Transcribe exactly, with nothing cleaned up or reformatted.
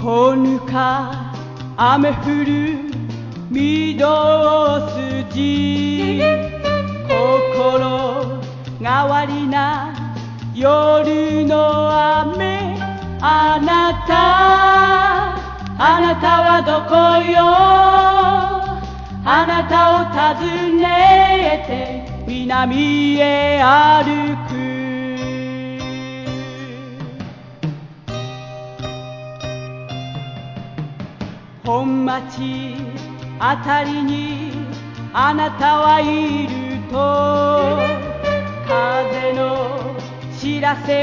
ほぬか雨降る御堂筋、心変わりな夜の雨、あなたあなたはどこよ、あなたを訪ねて南へ歩く。本町あたりにあなたはいると、風の知らせ